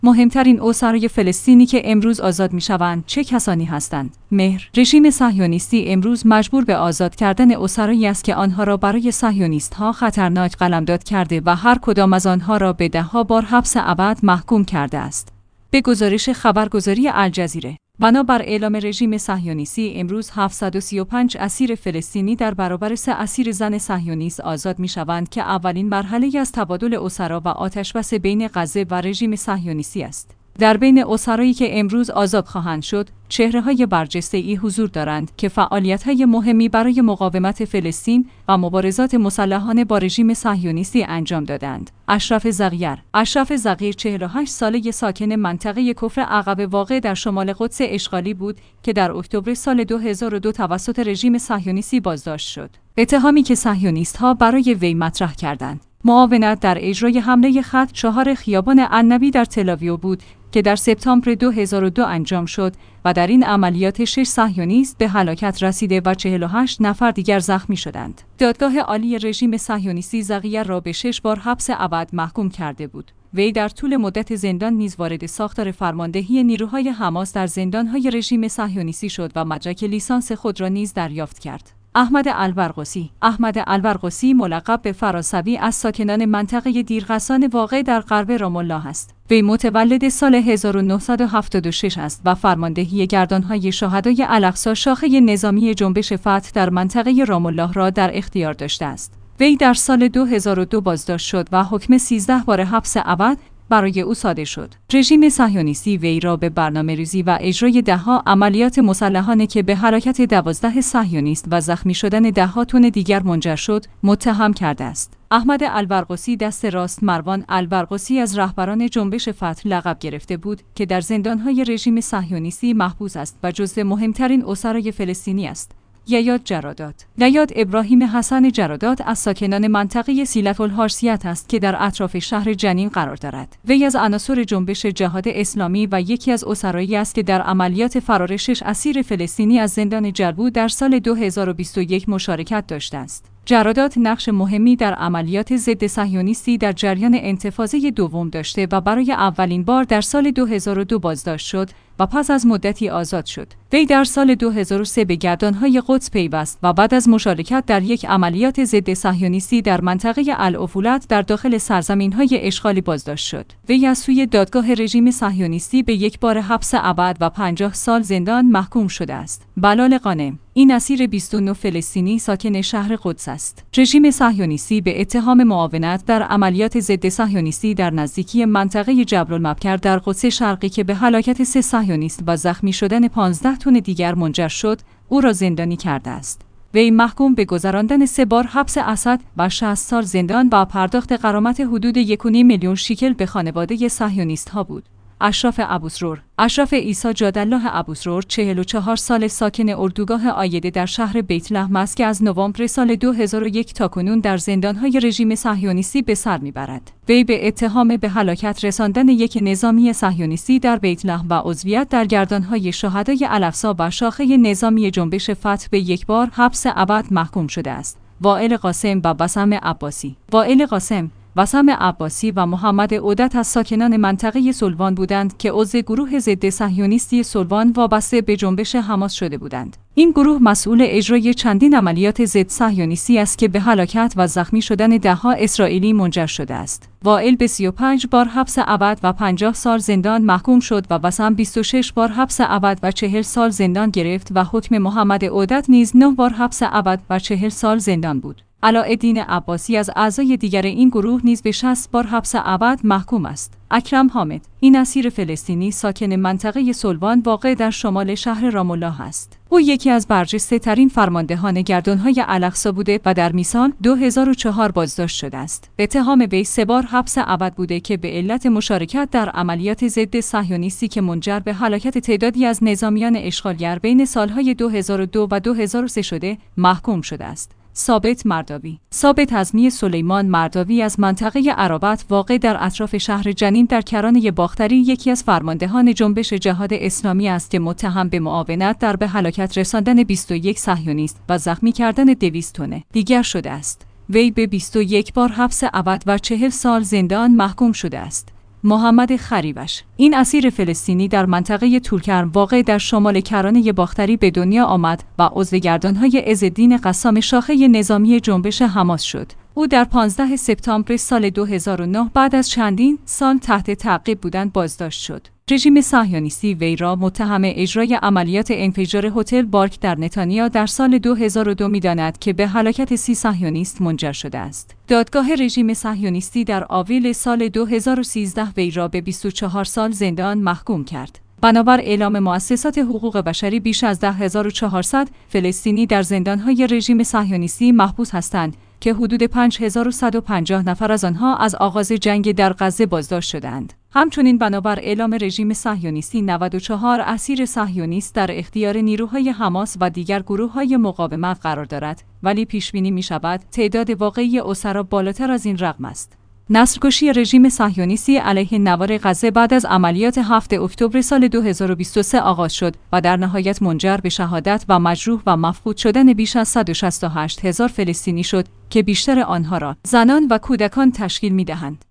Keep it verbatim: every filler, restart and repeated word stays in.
مهمترین اسرای فلسطینی که امروز آزاد می‌شوند چه کسانی هستند؟ مهر رژیم صهیونیستی امروز مجبور به آزاد کردن اسرایی است که آنها را برای صهیونیست‌ها خطرناک قلمداد کرده و هر کدام از آنها را به ده‌ها بار حبس ابد محکوم کرده است. به گزارش خبرگزاری الجزیره، بنابر اعلام رژیم صهیونیستی امروز هفتصد و سی و پنج اسیر فلسطینی در برابر سه اسیر زن صهیونیست آزاد می‌شوند که اولین مرحله از تبادل اسرا و آتشبس بین غزه و رژیم صهیونیستی است. در بین اسرایی که امروز آزاد خواهند شد، چهره‌های برجسته‌ای حضور دارند که فعالیت‌های مهمی برای مقاومت فلسطین و مبارزات مسلحانه با رژیم صهیونیستی انجام دادند. اشرف زغیر اشرف زغیر چهل و هشت ساله ساکن منطقه کفر عقبه واقع در شمال قدس اشغالی بود که در اکتبر سال دو هزار و دو توسط رژیم صهیونیستی بازداشت شد. اتهامی که صهیونیست‌ها برای وی مطرح کردند معاونت در اجرای حمله خط چهار خیابان النبی در تل‌آویو بود که در سپتامبر دو هزار و دو انجام شد و در این عملیات شش صهیونیست به هلاکت رسیده و چهل و هشت نفر دیگر زخمی شدند. دادگاه عالی رژیم صهیونیستی زغیر را به شش بار حبس ابد محکوم کرده بود. وی در طول مدت زندان نیز وارد ساختار فرماندهی نیروهای حماس در زندان‌های رژیم صهیونیستی شد و مدرک لیسانس خود را نیز دریافت کرد. احمد البرغوثی احمد البرغوثی ملقب به فرانسوی از ساکنان منطقه دیرغسان واقع در غرب رام الله است. وی متولد سال هزار و نهصد و هفتاد و شش است و فرماندهی گردانهای شهدای الاقصی شاخه نظامی جنبش فتح در منطقه رام الله را در اختیار داشته است. وی در سال دو هزار و دو بازداشت شد و حکم سیزده بار حبس ابد برای او صادر شد. رژیم صهیونیستی وی را به برنامه‌ریزی و اجرای ده‌ها عملیات مسلحانه که به هلاکت دوازده صهیونیست و زخمی شدن ده‌ها تن دیگر منجر شد، متهم کرده است. احمد البرغوثی دست راست مروان البرغوثی از رهبران جنبش فتح لقب گرفته بود که در زندان‌های رژیم صهیونیستی محبوس است و جزو مهمترین اسرای فلسطینی است. ییاد جرادات ییاد ابراهیم حسن جرادات از ساکنان منطقه سیلت الحارثیت است که در اطراف شهر جنین قرار دارد. وی از عناصر جنبش جهاد اسلامی و یکی از اسرایی است که در عملیات فرار شش اسیر فلسطینی از زندان جلبو در سال دو هزار و بیست و یک مشارکت داشته است. جرادات نقش مهمی در عملیات ضد صهیونیستی در جریان انتفاضه دوم داشته و برای اولین بار در سال دو هزار و دو بازداشت شد و پس از مدتی آزاد شد. وی در سال دو هزار و سه به گردانهای قدس پیوست و بعد از مشارکت در یک عملیات ضد صهیونیستی در منطقه العفولت در داخل سرزمین‌های اشغالی بازداشت شد. وی از سوی دادگاه رژیم صهیونیستی به یک بار حبس ابد و پنجاه سال زندان محکوم شده است. بلال غانم این اسیر بیست و نه فلسطینی ساکن شهر قدس است. رژیم صهیونیستی به اتهام معاونت در عملیات ضد صهیونیستی در نزدیکی منطقه جبل المبکر در قدس شرقی که به هلاکت سه صهیونیست و زخمی شدن پانزده تن دیگر منجر شد، او را زندانی کرده است. وی محکوم به گذراندن سه بار حبس اسد و شصت سال زندان و پرداخت غرامت حدود یک و نیم میلیون شیکل به خانواده صهیونیست‌ها بود. اشرف ابوسرور اشرف عیسی جادالله ابوسرور چهل و چهار سال ساکن اردوگاه عایده در شهر بیت لحم است که از نوامبر سال دو هزار و یک تاکنون در زندان‌های رژیم صهیونیستی به سر می‌برد. وی به اتهام به هلاکت رساندن یک نظامی صهیونیستی در بیت لحم و عضویت در گردان‌های شهدای الاقصی و شاخه نظامی جنبش فتح به یک بار حبس ابد محکوم شده است. وائل قاسم و بسام عباسی وائل قاسم بسام عباسی و محمد عودت از ساکنان منطقه سلوان بودند که عضو گروه ضد صهیونیستی سلوان وابسته به جنبش حماس شده بودند. این گروه مسئول اجرای چندین عملیات ضد صهیونیستی است که به هلاکت و زخمی شدن ده‌ها اسرائیلی منجر شده است. وائل به سی و پنج بار حبس ابد و پنجاه سال زندان محکوم شد و بسام بیست و شش بار حبس ابد و چهل سال زندان گرفت و حکم محمد عودت نیز نه بار حبس ابد و چهل سال زندان بود. علاءالدین عباسی از اعضای دیگر این گروه نیز به شصت بار حبس ابد محکوم است. اکرم حامد این اسیر فلسطینی ساکن منطقه سلوان واقع در شمال شهر رام الله است. او یکی از برجسته ترین فرماندهان گردانهای الاقصی بوده و در نیسان دو هزار و چهار بازداشت شده است. به اتهام وی سه بار حبس ابد بوده که به علت مشارکت در عملیات ضد صهیونیستی که منجر به هلاکت تعدادی از نظامیان اشغالگر بین سالهای دو هزار و دو و دو هزار و سه شده محکوم شده است. ثابت مرداوی ثابت حزمی سلیمان مرداوی از منطقه عرابت واقع در اطراف شهر جنین در کرانه باختری یکی از فرماندهان جنبش جهاد اسلامی است که متهم به معاونت در به هلاکت رساندن بیست و یک صهیونیست و زخمی کردن دویست تن دیگر شده است. وی به بیست و یک بار حبس ابد و چهل سال زندان محکوم شده است. محمد خریوش. این اسیر فلسطینی در منطقه طولکرم واقع در شمال کرانه باختری به دنیا آمد و عضو گردانهای عزالدین قسام شاخه نظامی جنبش حماس شد. او در پانزدهم سپتامبر سال دو هزار و نه بعد از چندین سال تحت تعقیب بودن بازداشت شد. رژیم صهیونیستی وی را متهم اجرای عملیات انفجار هتل بارک در نتانیا در سال دو هزار و دو می‌داند که به هلاکت سی صهیونیست منجر شده است. دادگاه رژیم صهیونیستی در آوریل سال دو هزار و سیزده وی را به بیست و چهار سال زندان محکوم کرد. بنابر اعلام مؤسسات حقوق بشری بیش از ده هزار و چهارصد فلسطینی در زندان‌های رژیم صهیونیستی محبوس هستند که حدود پنج هزار و صد و پنجاه نفر از آنها از آغاز جنگ در غزه بازداشت شدند. همچنین بنابر اعلام رژیم صهیونیستی نود و چهار اسیر صهیونیست در اختیار نیروهای حماس و دیگر گروه‌های مقاومت قرار دارد، ولی پیش‌بینی می‌شود تعداد واقعی اسرا بالاتر از این رقم است. نسل‌کشی رژیم صهیونیستی علیه نوار غزه بعد از عملیات هفتم اکتبر سال دو هزار و بیست و سه آغاز شد و در نهایت منجر به شهادت و مجروح و مفقود شدن بیش از صد و شصت و هشت هزار فلسطینی شد که بیشتر آنها را زنان و کودکان تشکیل می‌دهند.